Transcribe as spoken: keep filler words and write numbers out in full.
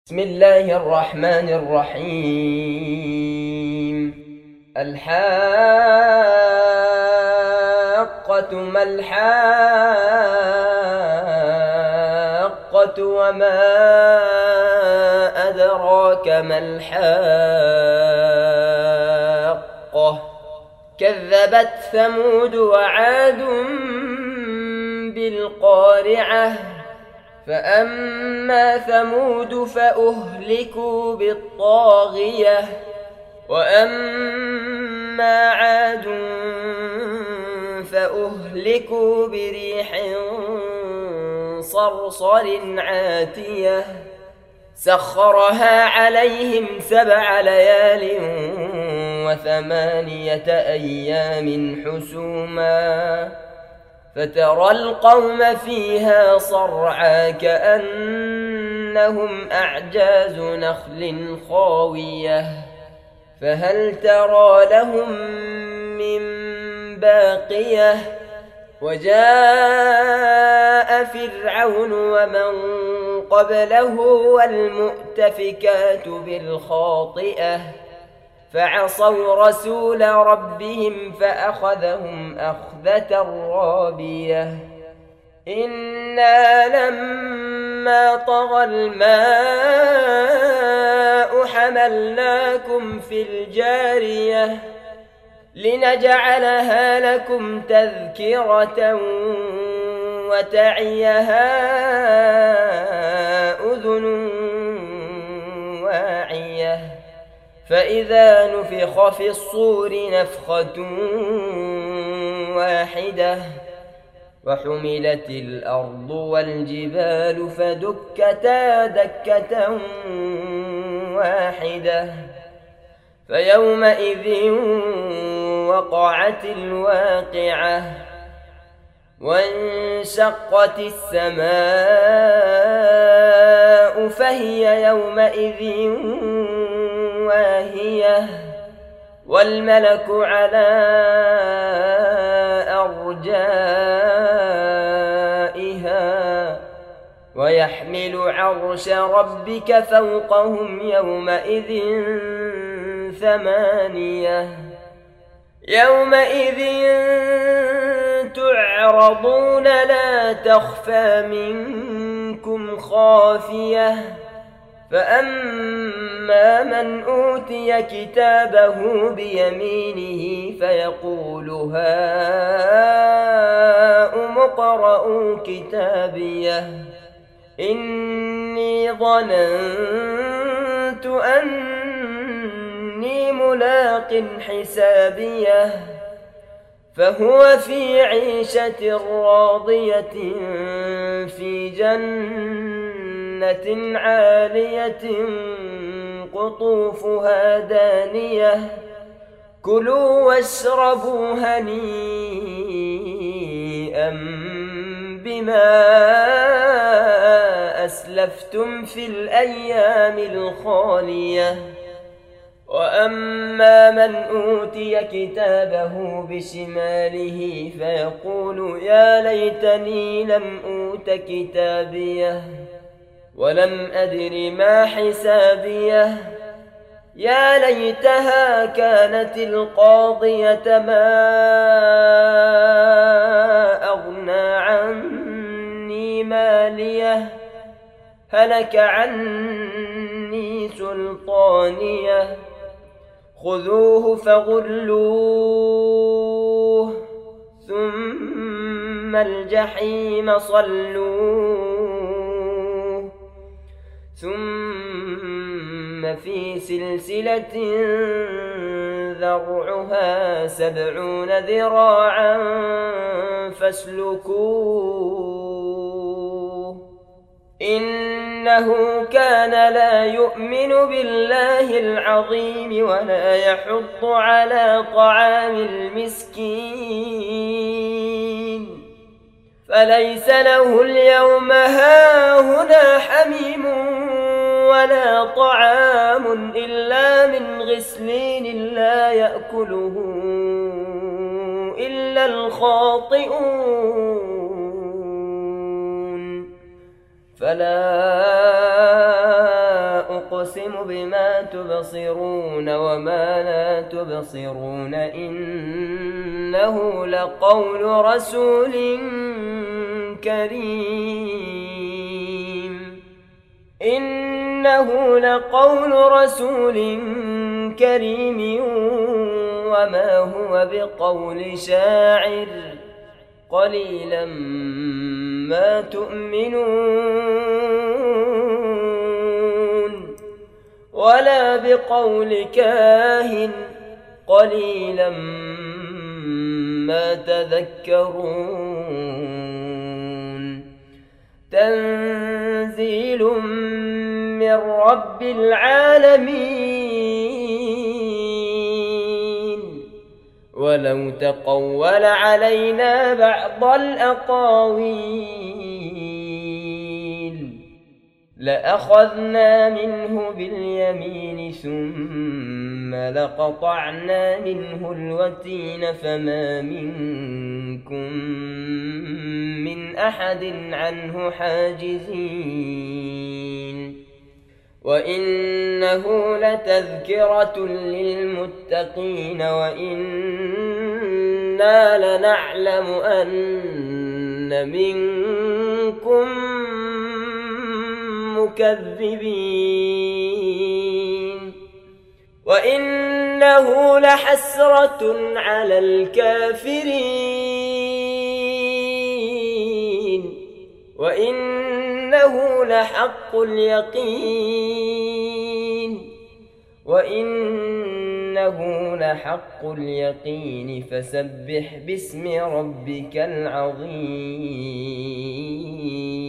بسم الله الرحمن الرحيم. الحاقة ما الحاقة وما أدراك ما الحاقة. كذبت ثمود وعاد بالقارعة. فأما ثمود فأهلكوا بالطاغية، وأما عاد فأهلكوا بريح صرصر عاتية سخرها عليهم سبع ليال وثمانية أيام حسوما، فترى القوم فيها صرعى كأنهم أعجاز نخل خاوية، فهل ترى لهم من باقية. وجاء فرعون ومن قبله والمؤتفكات بالخاطئة فعصوا رسول ربهم فأخذهم أخذة رابية. إنا لما طغى الماء حملناكم في الجارية لنجعلها لكم تذكرة وتعيها أذن واعية. فإذا نفخ في الصور نفخة واحدة وحملت الأرض والجبال فدكتا دكة واحدة فيومئذ وقعت الواقعة. وانشقت السماء فهي يومئذ واهية والملك على أرجائها ويحمل عرش ربك فوقهم يومئذ ثمانية. يومئذ تعرضون لا تخفى منكم خافية. فأما من أوتي كتابه بيمينه فيقول هاؤم اقرءوا كتابيه إني ظننت أني ملاق حسابيه فهو في عيشة راضية في جنة عالية قطوفها دانية كلوا واشربوا هنيئا بما أسلفتم في الأيام الخالية. وأما من أوتي كتابه بشماله فيقول يا ليتني لم أوت كتابيه ولم أدر ما حسابيه يا ليتها كانت القاضية ما أغنى عني ماليه هلك عني سلطانيه خذوه فغلوه ثم الجحيم صلوه ثم في سلسلة ذرعها سبعون ذراعا فاسلكوه إنه كان لا يؤمن بالله العظيم ولا يحض على طعام المسكين فليس له اليوم هاهنا حميم ولا طعام إلا من غسلين لا يأكله إلا الخاطئون. فلا أقسم بما تبصرون وما لا تبصرون إنه لقول رسول كريم إنه لقول رسول كريم وما هو بقول شاعر قليلا ما تؤمنون ولا بقول كاهن قليلا ما تذكرون تنزيل من رب العالمين ولو تقول علينا بعض الأقاويل لأخذنا منه باليمين ثم لقطعنا منه الوتين فما منكم من أحد عنه حاجزين وإنه لتذكرة للمتقين وإنا لنعلم أن منكم مكذبين وإنه لحسرة على الكافرين وإنه لحق اليقين وإنه لحق اليقين فسبح باسم ربك العظيم.